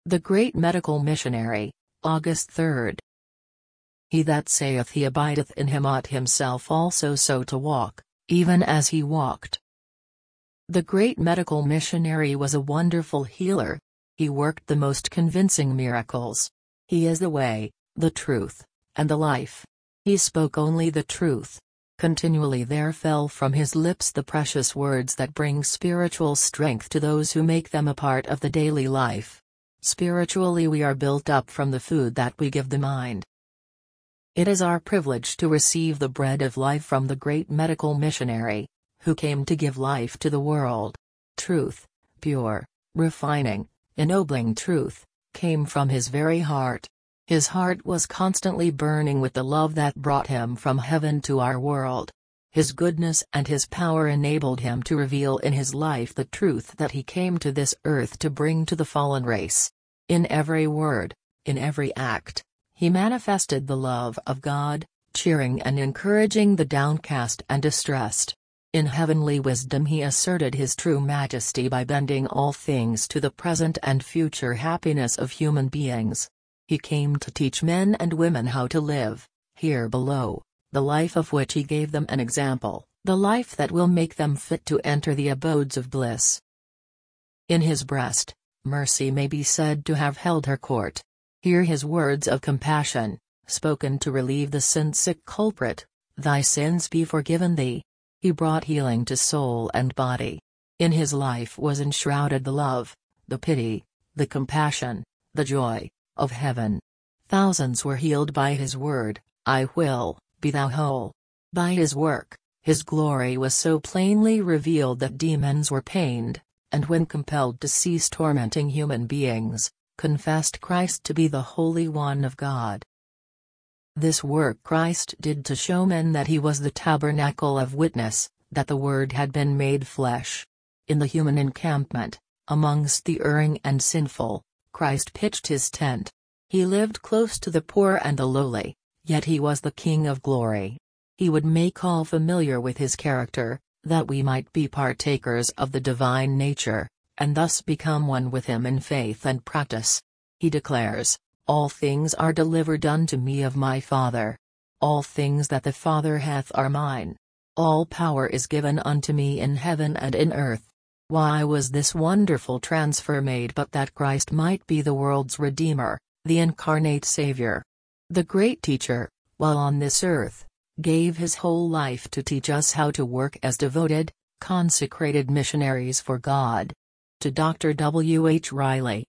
The Great Medical Missionary, August 3. He that saith he abideth in him ought himself also so to walk, even as he walked. The great medical missionary was a wonderful healer. He worked the most convincing miracles. He is the way, the truth, and the life. He spoke only the truth. Continually there fell from his lips the precious words that bring spiritual strength to those who make them a part of the daily life. Spiritually we are built up from the food that we give the mind. It is our privilege to receive the bread of life from the great medical missionary, who came to give life to the world. Truth, pure, refining, ennobling truth, came from his very heart. His heart was constantly burning with the love that brought him from heaven to our world. His goodness and his power enabled him to reveal in his life the truth that he came to this earth to bring to the fallen race. In every word, in every act, he manifested the love of God, cheering and encouraging the downcast and distressed. In heavenly wisdom he asserted his true majesty by bending all things to the present and future happiness of human beings. He came to teach men and women how to live, here below, the life of which he gave them an example, the life that will make them fit to enter the abodes of bliss. In his breast, mercy may be said to have held her court. Hear his words of compassion, spoken to relieve the sin-sick culprit: "Thy sins be forgiven thee." He brought healing to soul and body. In his life was enshrouded the love, the pity, the compassion, the joy, of heaven. Thousands were healed by his word, "I will, be thou whole." By his work, his glory was so plainly revealed that demons were pained, and when compelled to cease tormenting human beings, confessed Christ to be the Holy One of God. This work Christ did to show men that he was the tabernacle of witness, that the Word had been made flesh. In the human encampment, amongst the erring and sinful, Christ pitched his tent. He lived close to the poor and the lowly, yet he was the King of glory. He would make all familiar with his character, that we might be partakers of the divine nature, and thus become one with him in faith and practice. He declares, "All things are delivered unto me of my Father. All things that the Father hath are mine. All power is given unto me in heaven and in earth." Why was this wonderful transfer made but that Christ might be the world's Redeemer, the incarnate Savior? The great teacher, while on this earth, gave his whole life to teach us how to work as devoted, consecrated missionaries for God. To Dr. W. H. Riley.